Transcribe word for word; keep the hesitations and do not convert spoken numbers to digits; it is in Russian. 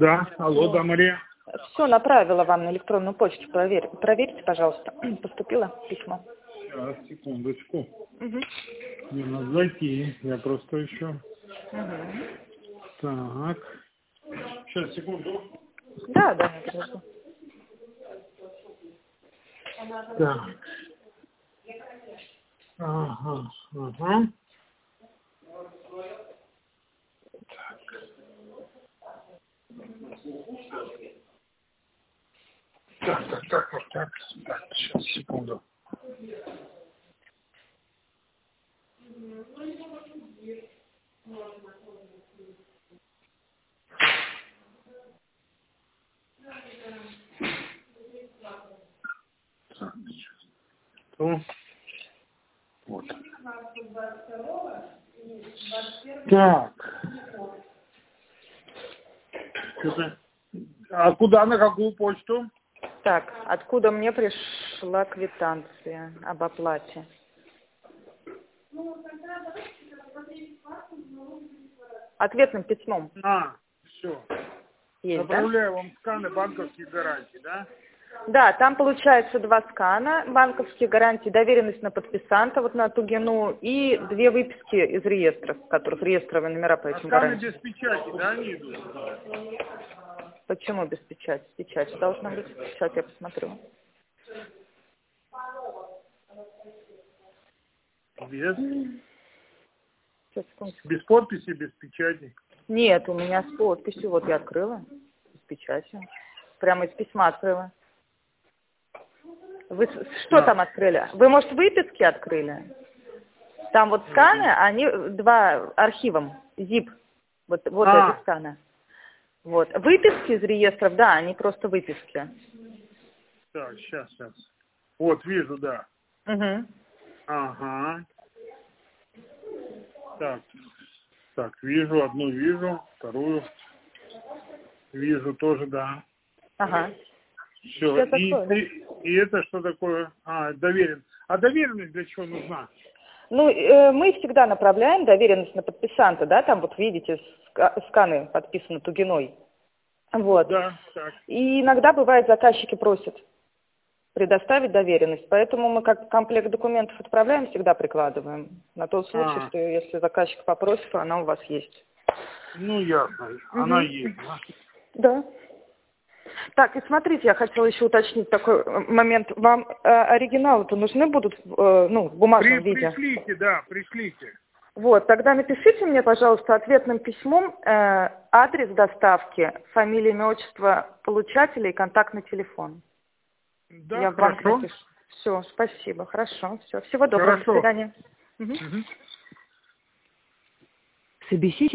Да, алло, да, Мария. Все, направила вам на электронную почту. Проверь, проверьте, пожалуйста. Поступило письмо. Сейчас, секундочку. Угу. Мне надо зайти. Я просто еще. Угу. Так. Сейчас, секунду. Да, да, я подожду. Так. Ага, ага. Так, так, так, так, так, так, сейчас, секунду. Так, сейчас. То. Вот. Так. Что-то... А куда, на какую почту? Так, откуда мне пришла квитанция об оплате? Ответным письмом. А, все. Есть, да? Направляю вам сканы банковских гарантий, да? Да, там получается два скана, банковские гарантии, доверенность на подписанта, вот на Тугину, и две выписки из реестров, в которых реестровые номера по А этим сканы гарантиям. без печати, да, они идут? Почему без печати? Печать должна быть. Сейчас я посмотрю. Без? Сейчас, секундочку. Без подписи, без печати? Нет, у меня с подписью, вот я открыла, с печатью. Прямо из письма открыла. Вы с- что А. там открыли? Вы, может, выписки открыли? Там вот сканы, они два архивом, зип, вот, вот А. эти сканы. Вот. Выписки из реестров, да, они просто выписки. Так, сейчас, сейчас. Вот, вижу, да. Угу. Ага. Так, так, вижу, одну вижу, вторую вижу тоже, да. Ага. Все. Все И, такое, да? и, и это что такое? А, доверен. А доверенность для чего нужна? Ну, э, мы всегда направляем доверенность на подписанта, да, там вот видите, ска- сканы подписаны Тугиной. Вот. Да, так. И иногда бывает, заказчики просят предоставить доверенность, поэтому мы как комплект документов отправляем, всегда прикладываем. На тот случай, А, что если заказчик попросит, то она у вас есть. ну ясно. Она Угу. есть, да? Да. Так, и смотрите, я хотела еще уточнить такой э, момент. Вам э, оригиналы-то нужны будут э, ну, в При, бумажном виде? пришлите, да, пришлите. Вот, тогда напишите мне, пожалуйста, ответным письмом э, адрес доставки, фамилия, имя, отчество получателя и контактный телефон. Да, Я в банк хорошо. напишу. Все, спасибо, хорошо. Все, всего доброго, до Хорошо. свидания. Угу. Угу. Собеседник.